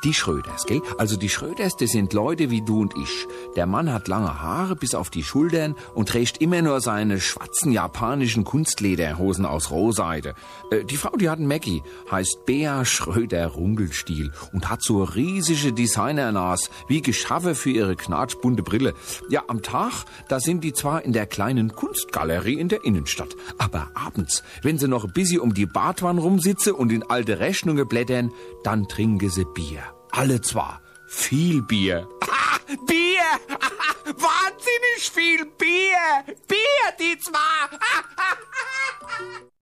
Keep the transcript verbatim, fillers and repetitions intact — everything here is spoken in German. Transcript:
Die Schröders, gell? Also die Schröders, das sind Leute wie du und ich. Der Mann hat lange Haare bis auf die Schultern und trägt immer nur seine schwarzen japanischen Kunstlederhosen aus Rohseide. Äh, die Frau, die hat einen Mackie, heißt Bea Schröder-Rungelstiel und hat so riesige Designernas, wie geschaffen für ihre knatschbunte Brille. Ja, am Tag, da sind die zwar in der kleinen Kunstgalerie in der Innenstadt, aber abends, wenn sie noch ein bisschen um die Badwanne rumsitzen und in alte Rechnungen blättern, dann trinken sie Bier. Alle zwar. Viel Bier. Ah, Bier! Ah, wahnsinnig viel Bier! Bier, die zwar!